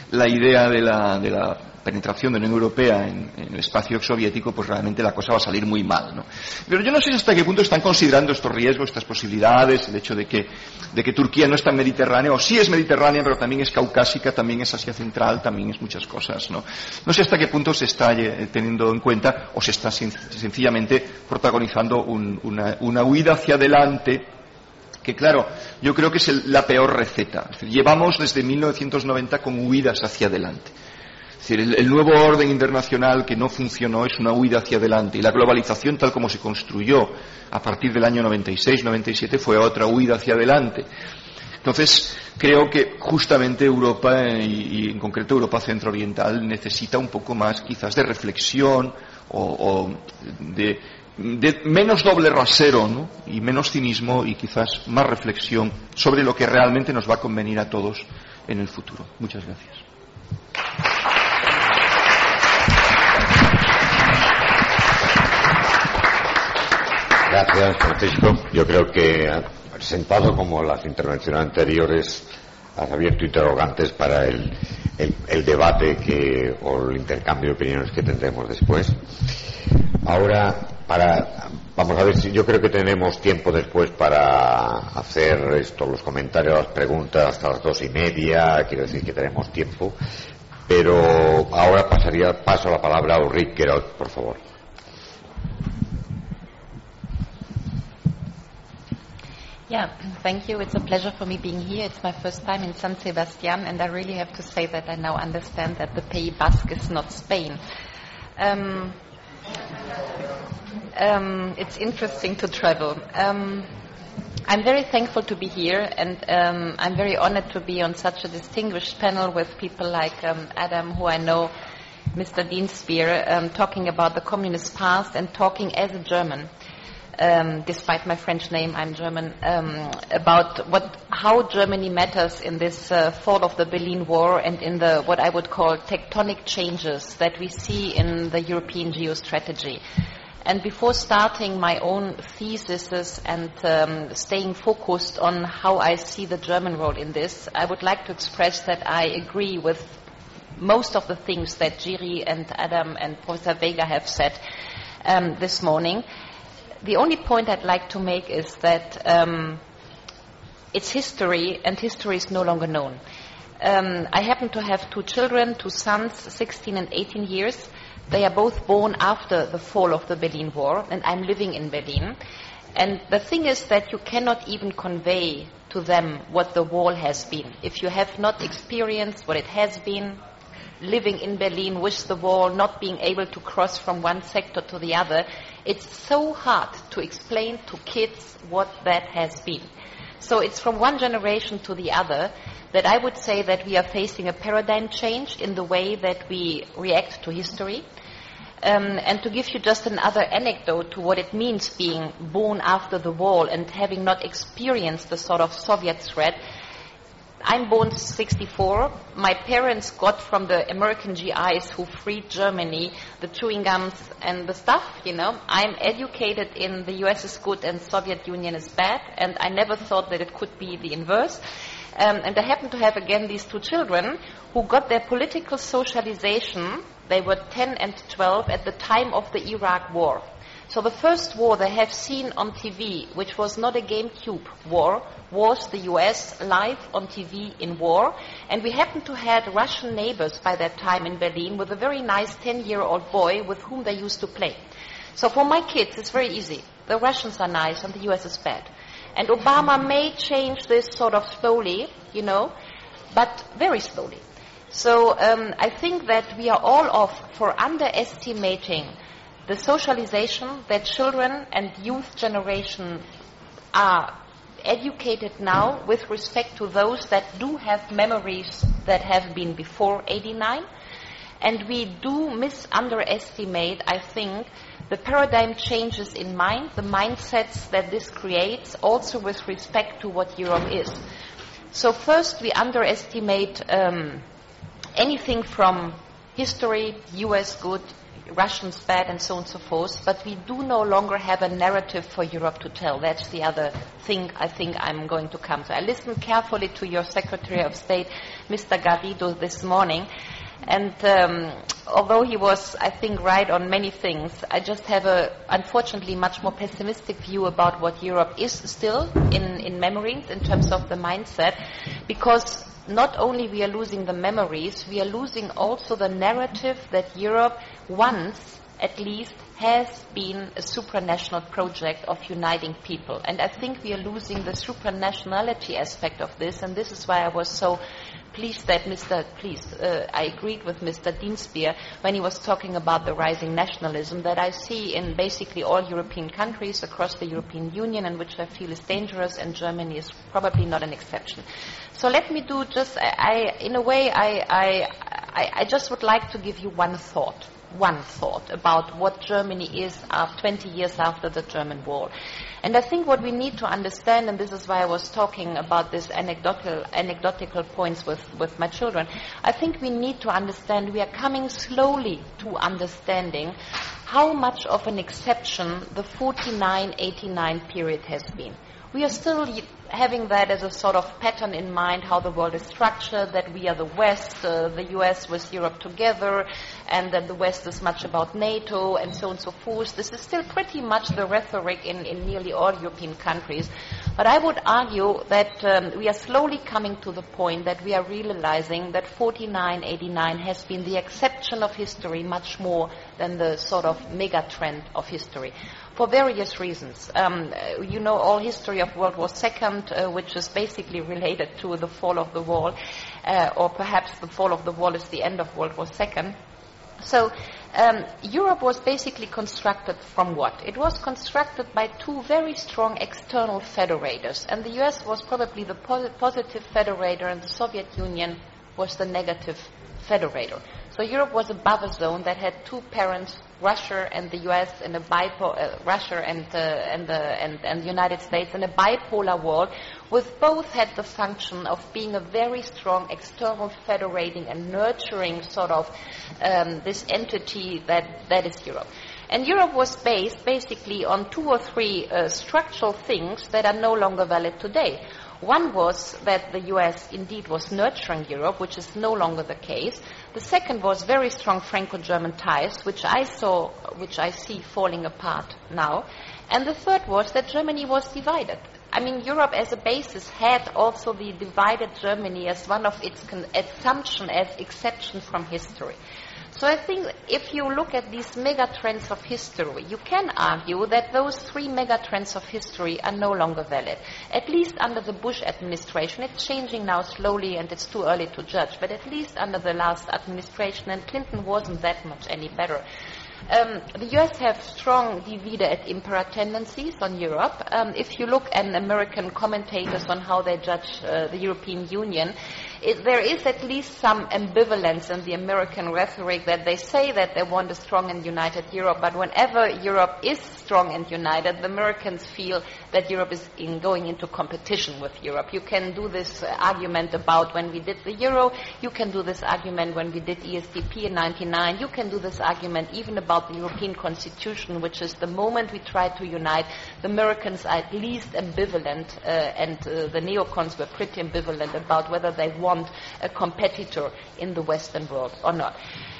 la idea de la penetración de la Unión Europea en el espacio soviético, pues realmente la cosa va a salir muy mal, ¿no? Pero yo no sé hasta qué punto están considerando estos riesgos, estas posibilidades, el hecho de que Turquía no es tan mediterránea, o sí es mediterránea, pero también es caucásica, también es Asia Central, también es muchas cosas, ¿no? No sé hasta qué punto se está teniendo en cuenta o se está sencillamente protagonizando una huida hacia adelante, que claro, yo creo que es la peor receta. Es decir, llevamos desde 1990 con huidas hacia adelante. Es decir, el nuevo orden internacional que no funcionó es una huida hacia adelante, y la globalización tal como se construyó a partir del año 96-97 fue otra huida hacia adelante. Entonces, creo que justamente Europa, y en concreto Europa centrooriental, necesita un poco más quizás de reflexión o de menos doble rasero, ¿no? Y menos cinismo, y quizás más reflexión sobre lo que realmente nos va a convenir a todos en el futuro. Muchas gracias. Gracias, Francisco. Yo creo que, presentado como las intervenciones anteriores, has abierto interrogantes para el debate o el intercambio de opiniones que tendremos después. Ahora, vamos a ver si yo creo que tenemos tiempo después para hacer los comentarios, las preguntas hasta las 2:30. Quiero decir que tenemos tiempo, pero ahora paso la palabra a Ulrike Gerold, por favor. Yeah, thank you. It's a pleasure for me being here. It's my first time in San Sebastián, and I really have to say that I now understand that the Pays Basque is not Spain. It's interesting to travel. I'm very thankful to be here, and I'm very honored to be on such a distinguished panel with people like Adam, who I know, Mr. Dean Spear, talking about the communist past and talking as a German. Despite my French name, I'm German, about how Germany matters in this fall of the Berlin Wall and in the what I would call tectonic changes that we see in the European geostrategy. And before starting my own theses and staying focused on how I see the German role in this, I would like to express that I agree with most of the things that Jiri and Adam and Professor Vega have said this morning. The only point I'd like to make is that it's history, and history is no longer known. I happen to have two children, two sons, 16 and 18 years. They are both born after the fall of the Berlin Wall, and I'm living in Berlin. And the thing is that you cannot even convey to them what the wall has been. If you have not experienced what it has been, living in Berlin with the wall, not being able to cross from one sector to the other, it's so hard to explain to kids what that has been. So it's from one generation to the other that I would say that we are facing a paradigm change in the way that we react to history. And to give you just another anecdote to what it means being born after the wall and having not experienced the sort of Soviet threat, I'm born 64. My parents got from the American GIs who freed Germany the chewing gums and the stuff, you know. I'm educated in the US is good and Soviet Union is bad, and I never thought that it could be the inverse. And I happen to have, again, these two children who got their political socialization. They were 10 and 12 at the time of the Iraq War. So the first war they have seen on TV, which was not a GameCube war, was the US live on TV in war. And we happened to have Russian neighbors by that time in Berlin with a very nice 10-year-old boy with whom they used to play. So for my kids, it's very easy. The Russians are nice and the US is bad. And Obama may change this sort of slowly, you know, but very slowly. So I think that we are all off for underestimating the socialization that children and youth generation are educated now with respect to those that do have memories that have been before 89. And we do underestimate, I think, the paradigm changes in mind, the mindsets that this creates, also with respect to what Europe is. So first, we underestimate anything from history, US good, Russians bad and so on and so forth, but we do no longer have a narrative for Europe to tell. That's the other thing I think I'm going to come to. I listened carefully to your Secretary of State, Mr. Garrido, this morning, and although he was, I think, right on many things, I just have a, unfortunately, much more pessimistic view about what Europe is still in memories, in terms of the mindset, because not only we are losing the memories, we are losing also the narrative that Europe once, at least, has been a supranational project of uniting people. And I think we are losing the supranationality aspect of this, and this is why I was so pleased that I agreed with Mr. Dienstbier when he was talking about the rising nationalism that I see in basically all European countries across the European Union, and which I feel is dangerous, and Germany is probably not an exception. So let me do just, I just would like to give you one thought about what Germany is 20 years after the German Wall. And I think what we need to understand, and this is why I was talking about this anecdotal points with my children, I think we need to understand we are coming slowly to understanding how much of an exception the 49-89 period has been. We are still having that as a sort of pattern in mind, how the world is structured, that we are the West, the US with Europe together, and that the West is much about NATO, and so on and so forth. This is still pretty much the rhetoric in nearly all European countries. But I would argue that we are slowly coming to the point that we are realizing that 49-89 has been the exception of history much more than the sort of mega trend of history, for various reasons. You know all history of World War II, which is basically related to the fall of the wall, or perhaps the fall of the wall is the end of World War II. So Europe was basically constructed from what? It was constructed by two very strong external federators, and the US was probably the positive federator, and the Soviet Union was the negative federator. So Europe was a buffer zone that had two parents, Russia and the US, and Russia and the United States, in a bipolar world, with both had the function of being a very strong external federating and nurturing sort of this entity that is Europe. And Europe was based basically on two or three structural things that are no longer valid today. One was that the US indeed was nurturing Europe, which is no longer the case. The second was very strong Franco-German ties, which I see falling apart now. And the third was that Germany was divided. I mean, Europe as a basis had also the divided Germany as one of its assumption as exception from history. So I think if you look at these mega trends of history, you can argue that those three mega trends of history are no longer valid. At least under the Bush administration. It's changing now slowly and it's too early to judge, but at least under the last administration, and Clinton wasn't that much any better. The US have strong divide et impera tendencies on Europe. If you look at American commentators on how they judge the European Union, there is at least some ambivalence in the American rhetoric that they say that they want a strong and united Europe, but whenever Europe is strong and united, the Americans feel that Europe is going into competition with Europe. You can do this argument about when we did the Euro, you can do this argument when we did ESDP in 1999, you can do this argument even about the European Constitution, which is the moment we try to unite, the Americans are at least ambivalent, and the neocons were pretty ambivalent about whether they want a competitor in the Western world or not.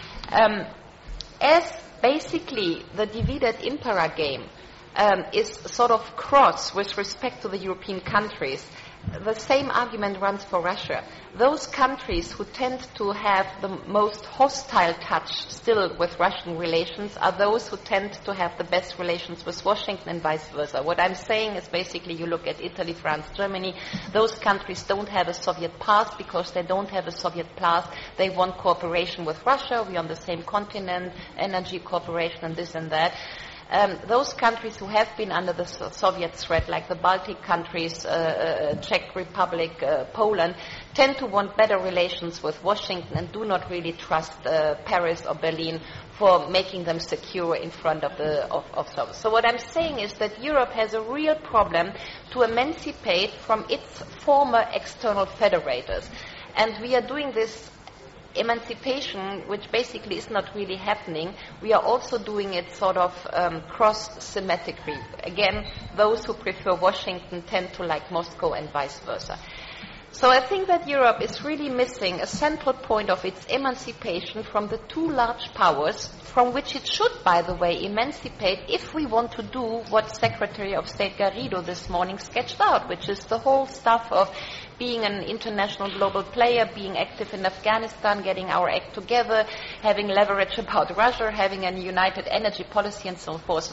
As basically the divide et impera game is sort of cross with respect to the European countries, the same argument runs for Russia. Those countries who tend to have the most hostile touch still with Russian relations are those who tend to have the best relations with Washington and vice versa. What I'm saying is basically you look at Italy, France, Germany, those countries don't have a Soviet past. Because they don't have a Soviet past, they want cooperation with Russia. We're on the same continent, energy cooperation and this and that. Those countries who have been under the Soviet threat, like the Baltic countries, Czech Republic, Poland, tend to want better relations with Washington and do not really trust Paris or Berlin for making them secure in front of Soviets. So what I'm saying is that Europe has a real problem to emancipate from its former external federators. And we are doing this emancipation, which basically is not really happening, we are also doing it sort of cross-symmetrically. Again, those who prefer Washington tend to like Moscow and vice versa. So I think that Europe is really missing a central point of its emancipation from the two large powers, from which it should, by the way, emancipate if we want to do what Secretary of State Garrido this morning sketched out, which is the whole stuff of being an international global player, being active in Afghanistan, getting our act together, having leverage about Russia, having a united energy policy and so forth.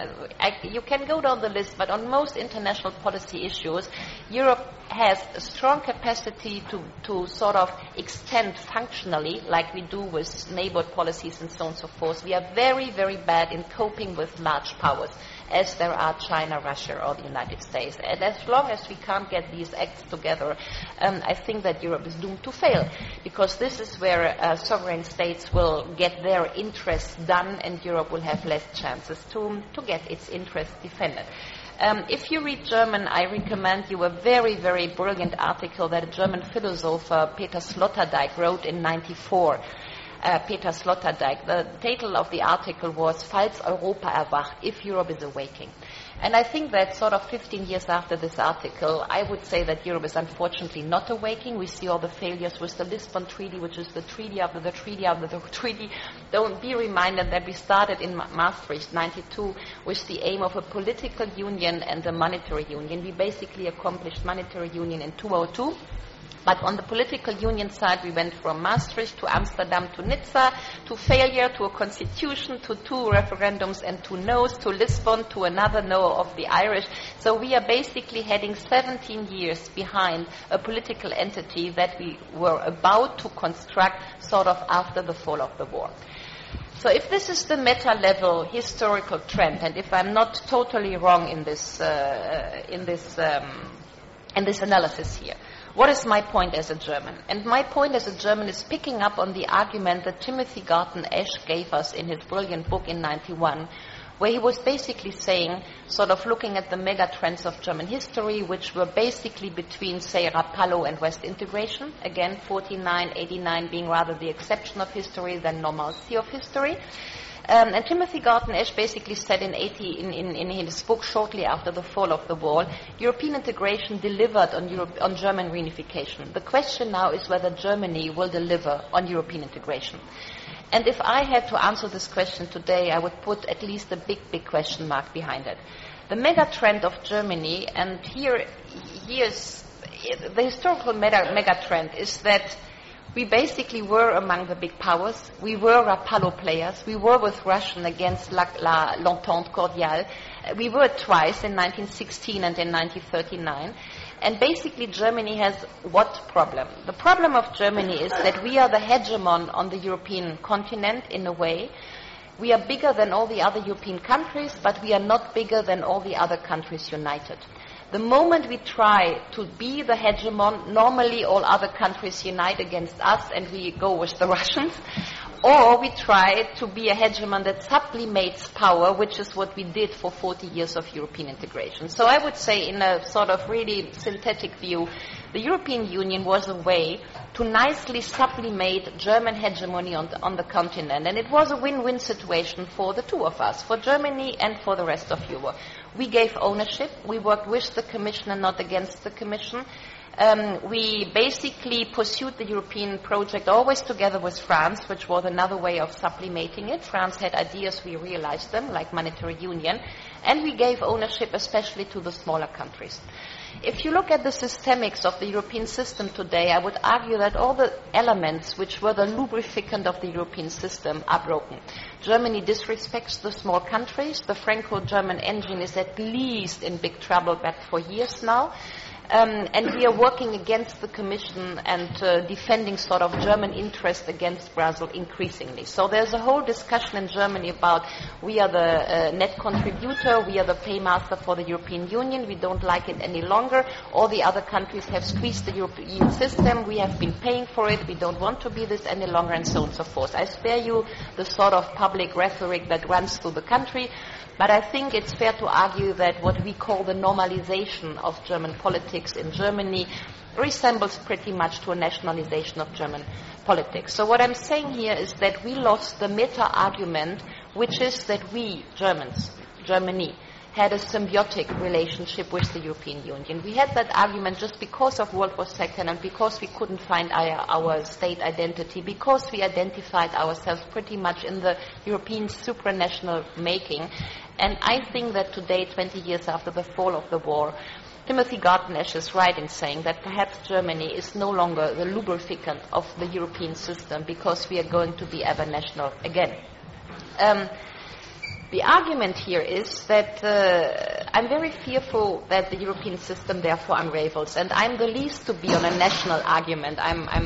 And, you can go down the list, but on most international policy issues, Europe has a strong capacity to sort of extend functionally, like we do with neighborhood policies and so on and so forth. We are very, very bad in coping with large powers, as there are China, Russia, or the United States. And as long as we can't get these acts together, I think that Europe is doomed to fail, because this is where sovereign states will get their interests done, and Europe will have less chances to get its interests defended. If you read German, I recommend you a very, very brilliant article that a German philosopher, Peter Sloterdijk, wrote in 1994. Peter Sloterdijk. The title of the article was Falls Europa erwacht, if Europe is awaking. And I think that sort of 15 years after this article, I would say that Europe is unfortunately not awaking. We see all the failures with the Lisbon Treaty, which is the treaty after the treaty after the treaty. Don't be reminded that we started in Maastricht 92 with the aim of a political union and a monetary union. We basically accomplished monetary union in 2002. But on the political union side, we went from Maastricht to Amsterdam to Nizza, to failure, to a constitution, to 2 referendums and 2 no's, to Lisbon, to another no of the Irish. So we are basically heading 17 years behind a political entity that we were about to construct sort of after the fall of the war. So if this is the meta-level historical trend, and if I'm not totally wrong in this analysis here, what is my point as a German? And my point as a German is picking up on the argument that Timothy Garton Ash gave us in his brilliant book in 91, where he was basically saying, sort of looking at the mega trends of German history, which were basically between, say, Rapallo and West integration. Again, 49, 89 being rather the exception of history than normalcy of history. And Timothy Garton Ash basically said in his book shortly after the fall of the wall, European integration delivered on German reunification. The question now is whether Germany will deliver on European integration. And if I had to answer this question today, I would put at least a big, big question mark behind it. The mega trend of Germany, and here's the historical mega trend, is that we basically were among the big powers. We were Rapallo players. We were with Russia against l'Entente Cordiale. We were twice, in 1916 and in 1939. And basically Germany has what problem? The problem of Germany is that we are the hegemon on the European continent in a way. We are bigger than all the other European countries, but we are not bigger than all the other countries united. The moment we try to be the hegemon, normally all other countries unite against us and we go with the Russians. Or we try to be a hegemon that sublimates power, which is what we did for 40 years of European integration. So I would say, in a sort of really synthetic view, the European Union was a way to nicely sublimate German hegemony on the continent. And it was a win-win situation for the two of us, for Germany and for the rest of Europe. We gave ownership. We worked with the Commission and not against the Commission. We basically pursued the European project always together with France, which was another way of sublimating it. France had ideas, we realized them, like monetary union. And we gave ownership especially to the smaller countries. If you look at the systemics of the European system today, I would argue that all the elements which were the lubricant of the European system are broken. Germany disrespects the small countries. The Franco-German engine is at least in big trouble back for years now. And we are working against the Commission and defending sort of German interest against Brussels increasingly. So there's a whole discussion in Germany about we are the net contributor, we are the paymaster for the European Union, we don't like it any longer. All the other countries have squeezed the European system, we have been paying for it, we don't want to be this any longer, and so on and so forth. I spare you the sort of public rhetoric that runs through the country. But I think it's fair to argue that what we call the normalization of German politics in Germany resembles pretty much to a nationalization of German politics. So what I'm saying here is that we lost the meta-argument, which is that we, Germans, Germany, had a symbiotic relationship with the European Union. We had that argument just because of World War II and because we couldn't find our state identity, because we identified ourselves pretty much in the European supranational making. And I think that today, 20 years after the fall of the war, Timothy Garton-Ash is right in saying that perhaps Germany is no longer the lubricant of the European system because we are going to be ever national again. The argument here is that I'm very fearful that the European system therefore unravels, and I'm the least to be on a national argument.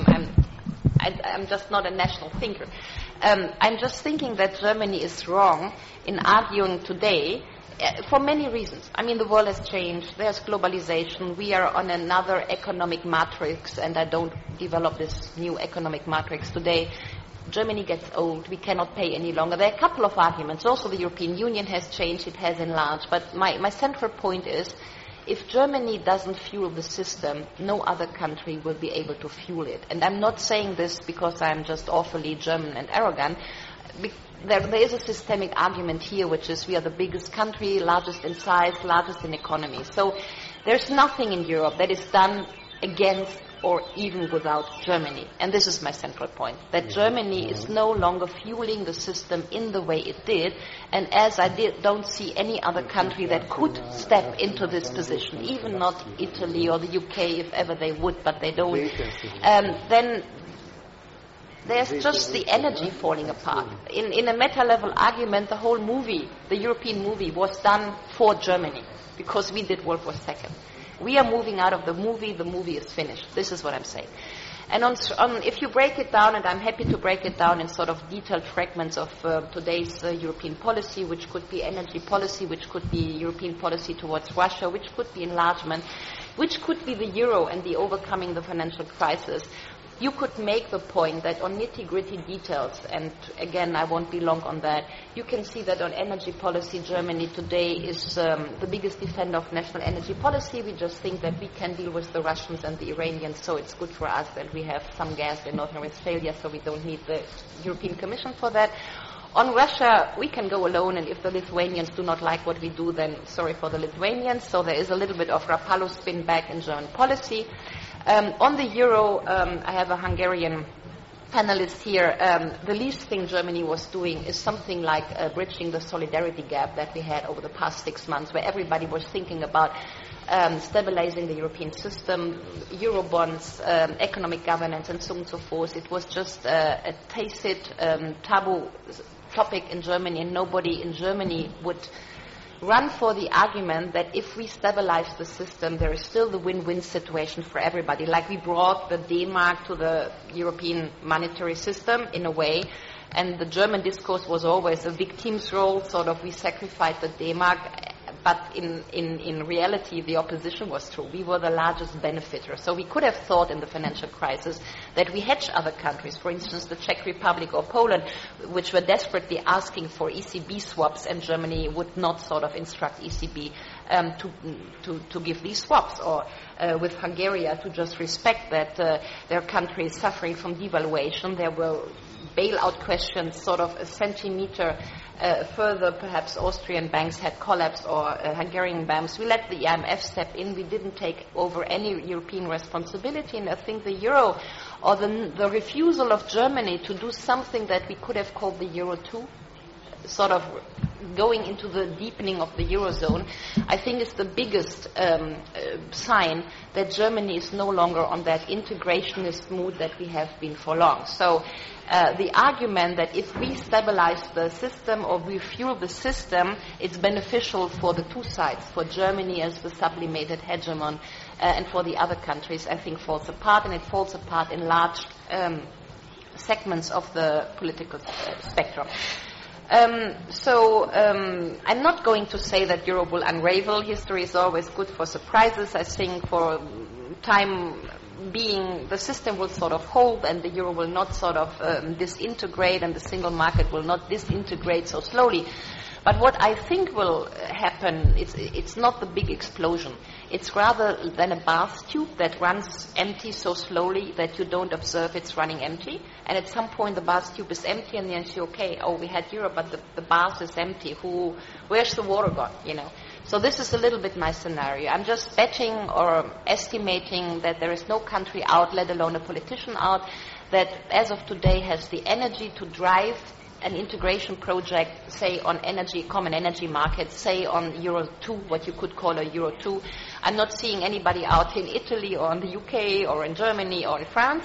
I'm just not a national thinker. I'm just thinking that Germany is wrong in arguing today for many reasons. I mean, the world has changed. There's globalization. We are on another economic matrix, and I don't develop this new economic matrix today. Germany gets old. We cannot pay any longer. There are a couple of arguments. Also, the European Union has changed. It has enlarged. But my central point is, if Germany doesn't fuel the system, no other country will be able to fuel it. And I'm not saying this because I'm just awfully German and arrogant. There is a systemic argument here, which is we are the biggest country, largest in size, largest in economy. So there's nothing in Europe that is done against or even without Germany. And this is my central point, that Germany is no longer fueling the system in the way it did, and as I don't see any other country that could step into this position, even not Italy or the UK if ever they would, but they don't, then there's just the energy falling apart. In a meta-level argument, the whole movie, the European movie, was done for Germany, because we did World War II. We are moving out of the movie is finished. This is what I'm saying. And if you break it down, and I'm happy to break it down in sort of detailed fragments of today's European policy, which could be energy policy, which could be European policy towards Russia, which could be enlargement, which could be the euro and the overcoming the financial crisis, you could make the point that on nitty-gritty details, and again, I won't be long on that, you can see that on energy policy, Germany today is the biggest defender of national energy policy. We just think that we can deal with the Russians and the Iranians, so it's good for us, and we have some gas in North Rhine-Westphalia, so we don't need the European Commission for that. On Russia, we can go alone, and if the Lithuanians do not like what we do, then sorry for the Lithuanians. So there is a little bit of Rapallo spin back in German policy. On the euro, I have a Hungarian panelist here. The least thing Germany was doing is something like bridging the solidarity gap that we had over the past 6 months, where everybody was thinking about stabilizing the European system, euro bonds, economic governance, and so on and so forth. It was just a tacit, taboo topic in Germany, and nobody in Germany would run for the argument that if we stabilize the system, there is still the win-win situation for everybody. Like we brought the D-Mark to the European monetary system in a way, and the German discourse was always a victim's role, sort of we sacrificed the D-Mark, but in reality the opposition was true. We were the largest benefiter. So we could have thought in the financial crisis that we hedge other countries, for instance the Czech Republic or Poland, which were desperately asking for ECB swaps, and Germany would not sort of instruct ECB to give these swaps, or with Hungary to just respect that their country is suffering from devaluation. There were bailout questions sort of a centimeter further. Perhaps Austrian banks had collapsed, or Hungarian banks. We let the IMF step in. We didn't take over any European responsibility, and I think the euro, or the refusal of Germany to do something that we could have called the Euro 2, sort of going into the deepening of the Eurozone, I think is the biggest sign that Germany is no longer on that integrationist mood that we have been for long. So the argument that if we stabilize the system or we fuel the system, it's beneficial for the two sides, for Germany as the sublimated hegemon and for the other countries, I think falls apart, and it falls apart in large segments of the political spectrum. I'm not going to say that Europe will unravel. History is always good for surprises. I think for time the system will sort of hold and the euro will not sort of disintegrate and the single market will not disintegrate so slowly. But what I think will happen, it's not the big explosion. It's rather than a bath tube that runs empty so slowly that you don't observe it's running empty. And at some point the bath tube is empty and then you say, okay, we had Europe, but the bath is empty. Where's the water gone, So this is a little bit my scenario. I'm just betting or estimating that there is no country out, let alone a politician out, that as of today has the energy to drive an integration project, say on common energy markets, say on Euro 2, what you could call a Euro 2. I'm not seeing anybody out in Italy or in the UK or in Germany or in France.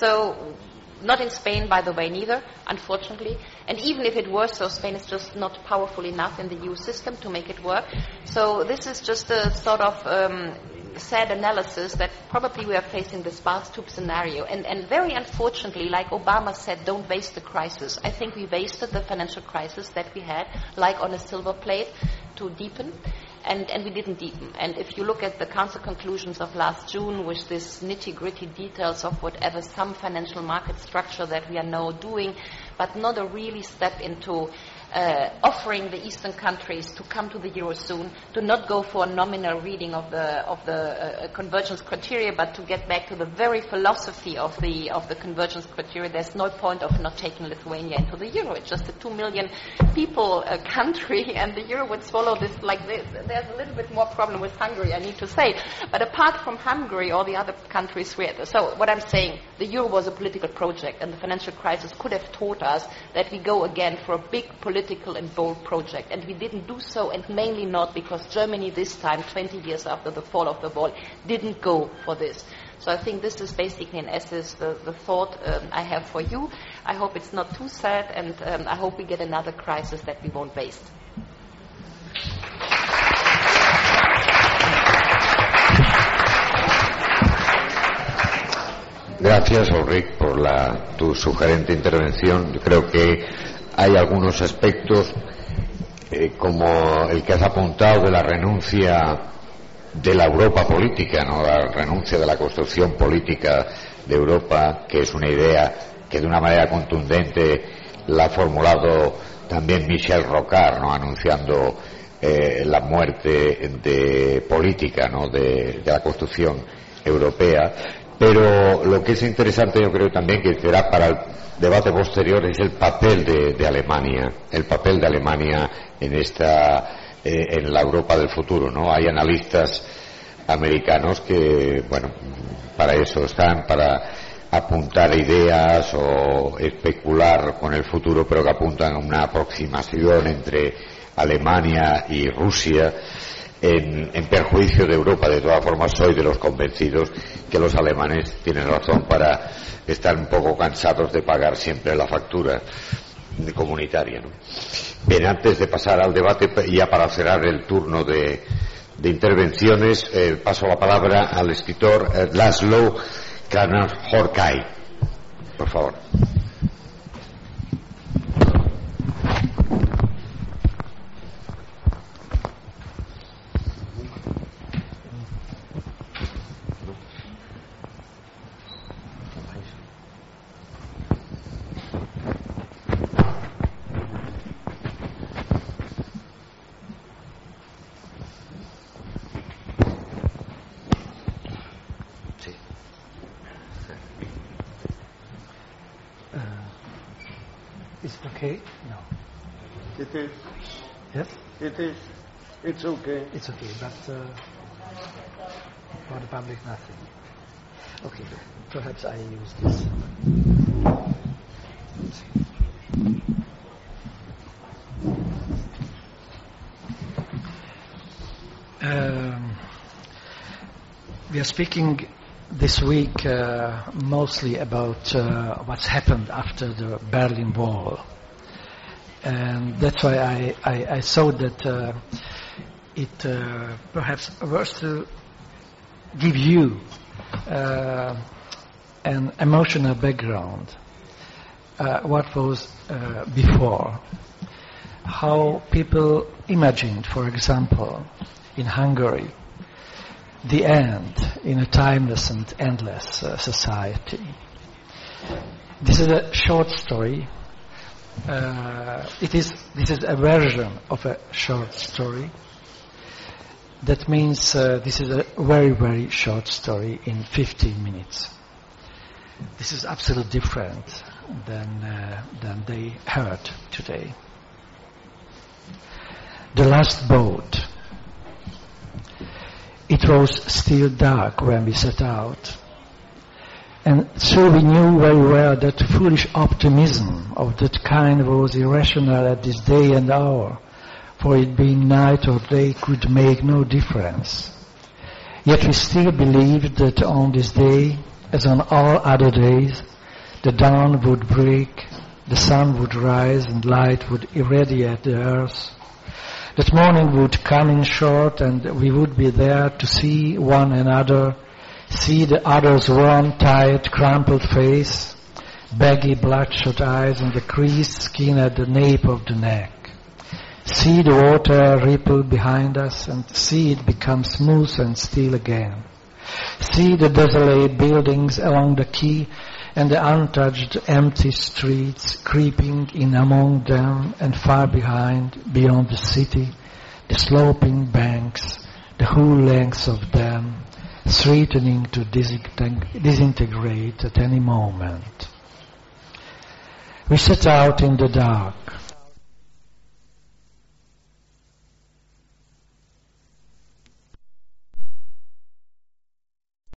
So not in Spain, by the way, neither, unfortunately. And even if it were so, Spain is just not powerful enough in the EU system to make it work. So this is just a sort of sad analysis that probably we are facing this bath tube scenario. And very unfortunately, like Obama said, don't waste the crisis. I think we wasted the financial crisis that we had, like on a silver plate, to deepen. And we didn't deepen. And if you look at the council conclusions of last June with this nitty-gritty details of whatever some financial market structure that we are now doing, but not a really step into offering the Eastern countries to come to the euro soon, to not go for a nominal reading of the convergence criteria, but to get back to the very philosophy of the convergence criteria. There's no point of not taking Lithuania into the euro. It's just a 2 million people country, and the euro would swallow this like this. There's a little bit more problem with Hungary, I need to say. But apart from Hungary, all the other countries so what I'm saying, the euro was a political project, and the financial crisis could have taught us that we go again for a big political and bold project. And we didn't do so, and mainly not because Germany this time, 20 years after the fall of the wall, didn't go for this. So I think this is basically in essence the thought I have for you. I hope it's not too sad, and I hope we get another crisis that we won't waste. Gracias, Ulrich, por tu sugerente intervención. Yo creo que hay algunos aspectos, como el que has apuntado de la renuncia de la Europa política, ¿no? La renuncia de la construcción política de Europa, que es una idea que de una manera contundente la ha formulado también Michel Rocard, ¿no? Anunciando la muerte de política, ¿no? de la construcción europea. Pero lo que es interesante, yo creo también que será para el debate posterior, es el papel de Alemania, en la Europa del futuro, ¿no? Hay analistas americanos que, para eso están, para apuntar ideas o especular con el futuro, pero que apuntan a una aproximación entre Alemania y Rusia en perjuicio de Europa. De todas formas, soy de los convencidos que los alemanes tienen razón para estar un poco cansados de pagar siempre la factura comunitaria, ¿no? Bien, antes de pasar al debate, ya para cerrar el turno de intervenciones, paso la palabra al escritor Laszlo Kármán-Horkály. Por favor. Is it okay? No. It is. Yes? It is. It's okay. It's okay, but for the public, nothing. Okay, perhaps I use this. We are speaking this week mostly about what's happened after the Berlin Wall. And that's why I thought that it perhaps worth to give you an emotional background, what was before, how people imagined, for example, in Hungary, the end in a timeless and endless society. This is a short story. This is a version of a short story. That means this is a very, very short story in 15 minutes. This is absolutely different than they heard today. The last boat. It was still dark when we set out. And so we knew very well that foolish optimism of that kind was irrational at this day and hour, for it being night or day could make no difference. Yet we still believed that on this day, as on all other days, the dawn would break, the sun would rise and light would irradiate the earth. That morning would come in short and we would be there to see one another, see the other's worn, tired, crumpled face, baggy, bloodshot eyes and the creased skin at the nape of the neck. See the water ripple behind us and see it become smooth and still again. See the desolate buildings along the quay and the untouched empty streets creeping in among them and far behind, beyond the city, the sloping banks, the whole length of them, threatening to disintegrate at any moment. We set out in the dark.